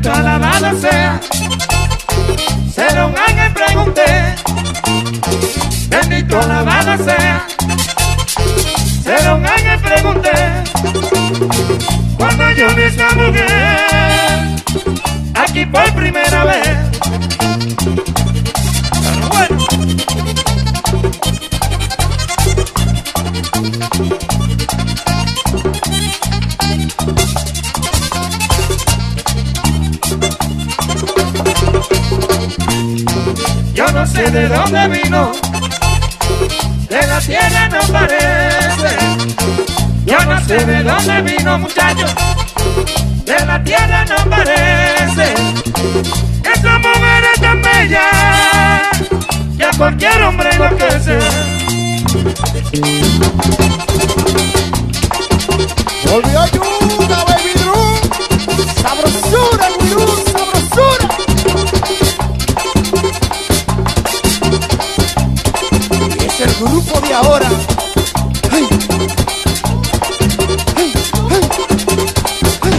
Bendito alabado sea. Será un ángel, pregunté. Bendito alabado sea. Será un ángel, pregunté. Cuando yo vi a esa mujer aquí por primera vez. Pero bueno. Yo no sé de dónde vino, de la tierra no parece. Yo no sé de dónde vino, muchacho, de la tierra no parece. Esa mujer es tan bella que a cualquier hombre enloquece. Volvió Yuga, baby Drew. Sabrosura, Drew, sabrosura. Y es el grupo de ahora. Hey. Hey, hey, hey,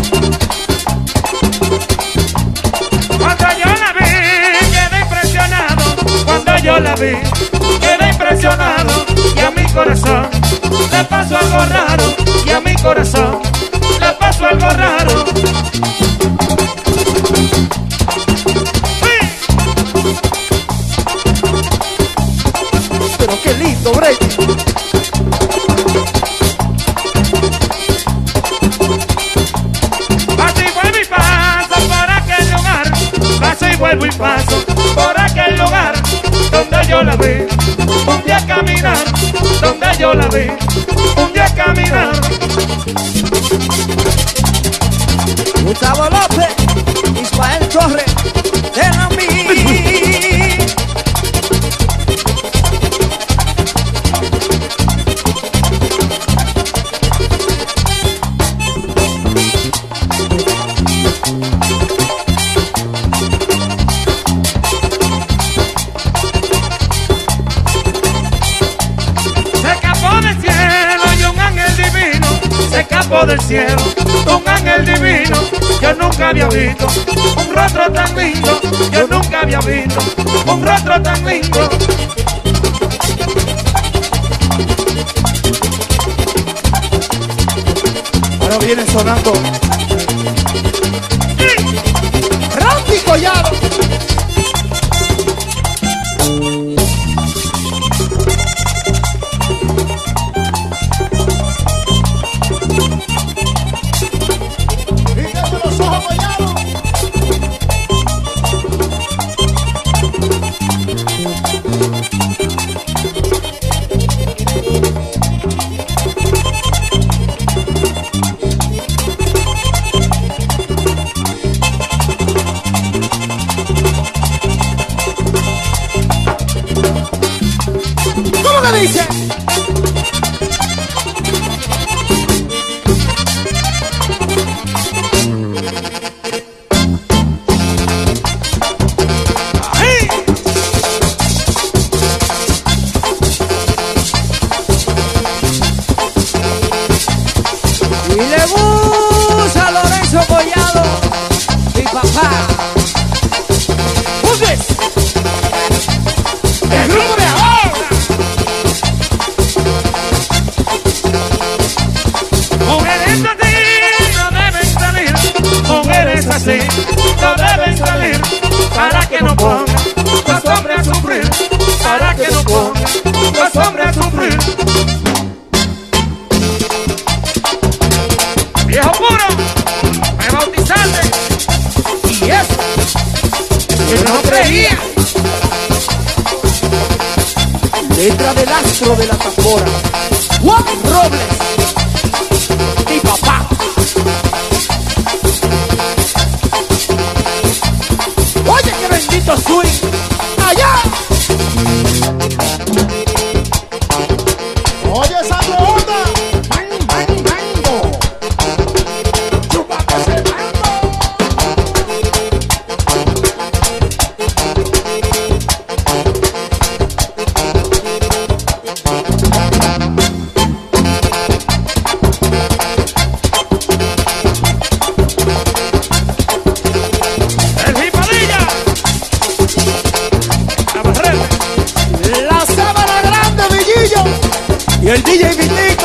Cuando yo la vi, quedé impresionado. Cuando yo la vi, quedé impresionado. Y a mi corazón le pasó algo raro. Y a mi corazón le pasó algo raro. pero qué lindo, Brady. Paso y vuelvo y paso por aquel lugar. Paso y vuelvo y paso por aquel lugar donde yo la vi un día caminar. Donde yo la vi un día caminar. Gustavo López, Ismael Torres, de la mí. Se escapó del cielo un ángel divino. Yo nunca había visto un rostro tan lindo. Yo nunca había visto un rostro tan lindo. Ahora viene sonando Randy Collado. ¿Cómo que dice? Y le gusta a Lorenzo Collado, mi papá. ¡Uses! ¡El grupo de ahora! Mujeres así no deben salir. Mujeres así no deben salir. Para que no pongan los hombres a sufrir. Para que no pongan los hombres a sufrir. Viejo puro, me bautizaste. Y eso que no creía. Letra del astro de la tambora, Juan Robles, mi papá. Oye, qué bendito swing. Allá. Oye, esa onda. Mango. Chúpate ese mango. Y el DJ Vitic